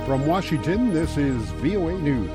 From Washington, this is VOA News.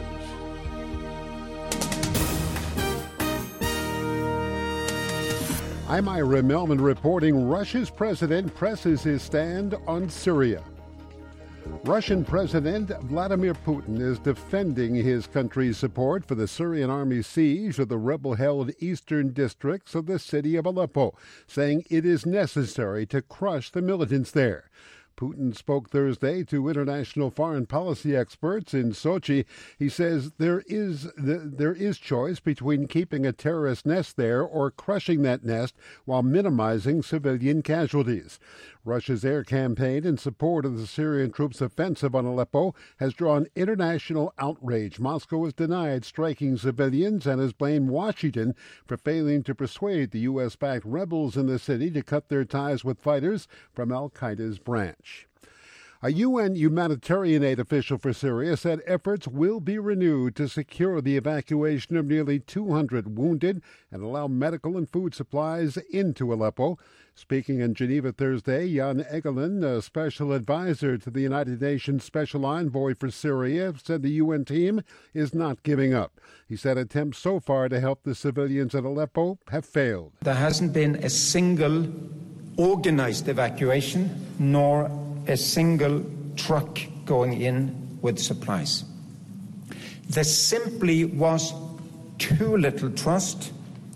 I'm Ira Melman reporting Russia's president presses his stand on Syria. Russian President Vladimir Putin is defending his country's support for the Syrian army's siege of the rebel-held eastern districts of the city of Aleppo, saying it is necessary to crush the militants there. Putin spoke Thursday to international foreign policy experts in Sochi. He says there is choice between keeping a terrorist nest there or crushing that nest while minimizing civilian casualties. Russia's air campaign in support of the Syrian troops' offensive on Aleppo has drawn international outrage. Moscow has denied striking civilians and has blamed Washington for failing to persuade the U.S.-backed rebels in the city to cut their ties with fighters from al-Qaeda's branch. A UN humanitarian aid official for Syria said efforts will be renewed to secure the evacuation of nearly 200 wounded and allow medical and food supplies into Aleppo. Speaking in Geneva Thursday, Jan Egeland, a special advisor to the United Nations Special Envoy for Syria, said the UN team is not giving up. He said attempts so far to help the civilians in Aleppo have failed. There hasn't been a single organized evacuation, nor a single truck going in with supplies. There simply was too little trust.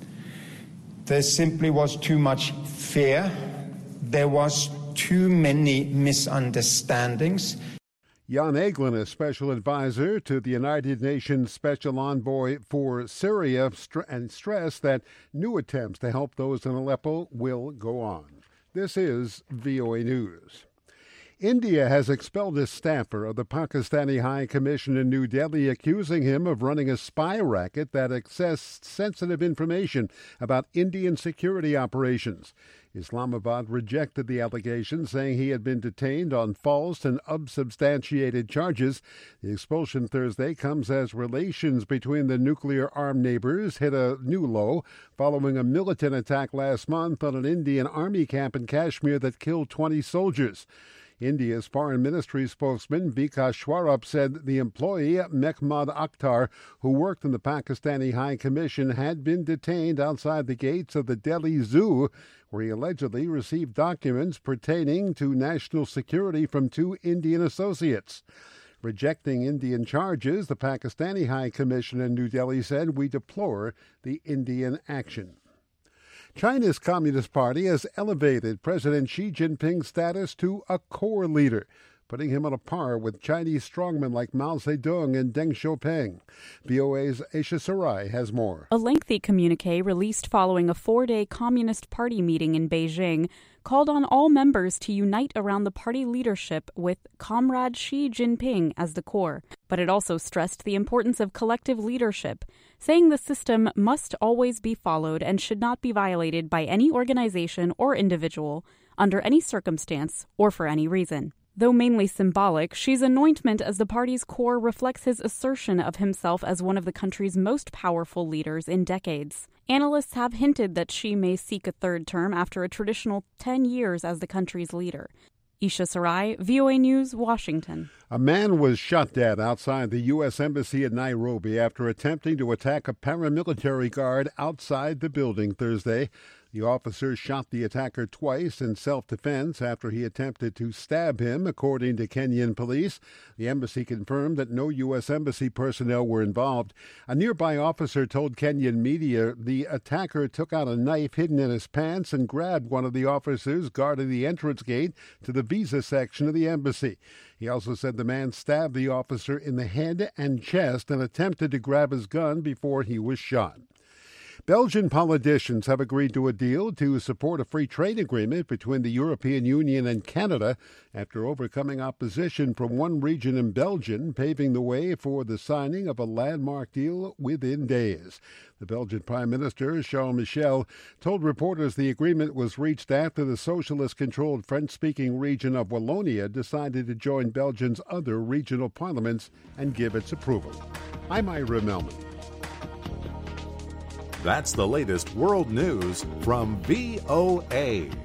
There simply was too much fear. There was too many misunderstandings. Jan Egeland, a special advisor to the United Nations Special Envoy for Syria, and stressed that new attempts to help those in Aleppo will go on. This is VOA News. India has expelled a staffer of the Pakistani High Commission in New Delhi, accusing him of running a spy racket that accessed sensitive information about Indian security operations. Islamabad rejected the allegation, saying he had been detained on false and unsubstantiated charges. The expulsion Thursday comes as relations between the nuclear-armed neighbors hit a new low following a militant attack last month on an Indian army camp in Kashmir that killed 20 soldiers. India's foreign ministry spokesman Vikas Swarup said the employee, Mehmood Akhtar, who worked in the Pakistani High Commission, had been detained outside the gates of the Delhi Zoo, where he allegedly received documents pertaining to national security from two Indian associates. Rejecting Indian charges, the Pakistani High Commission in New Delhi said, "We deplore the Indian action." China's Communist Party has elevated President Xi Jinping's status to a core leader, putting him on a par with Chinese strongmen like Mao Zedong and Deng Xiaoping. VOA's Aisha Sarai has more. A lengthy communique released following a 4-day Communist Party meeting in Beijing called on all members to unite around the party leadership with Comrade Xi Jinping as the core. But it also stressed the importance of collective leadership, saying the system must always be followed and should not be violated by any organization or individual under any circumstance or for any reason. Though mainly symbolic, Xi's anointment as the party's core reflects his assertion of himself as one of the country's most powerful leaders in decades. Analysts have hinted that Xi may seek a third term after a traditional 10 years as the country's leader. Isha Sarai, VOA News, Washington. A man was shot dead outside the U.S. Embassy in Nairobi after attempting to attack a paramilitary guard outside the building Thursday. The officer shot the attacker twice in self-defense after he attempted to stab him, according to Kenyan police. The embassy confirmed that no U.S. Embassy personnel were involved. A nearby officer told Kenyan media the attacker took out a knife hidden in his pants and grabbed one of the officers guarding the entrance gate to the visa section of the embassy. He also said the man stabbed the officer in the head and chest and attempted to grab his gun before he was shot. Belgian politicians have agreed to a deal to support a free trade agreement between the European Union and Canada after overcoming opposition from one region in Belgium, paving the way for the signing of a landmark deal within days. The Belgian Prime Minister, Charles Michel, told reporters the agreement was reached after the socialist-controlled French-speaking region of Wallonia decided to join Belgium's other regional parliaments and give its approval. I'm Ira Melman. That's the latest world news from VOA.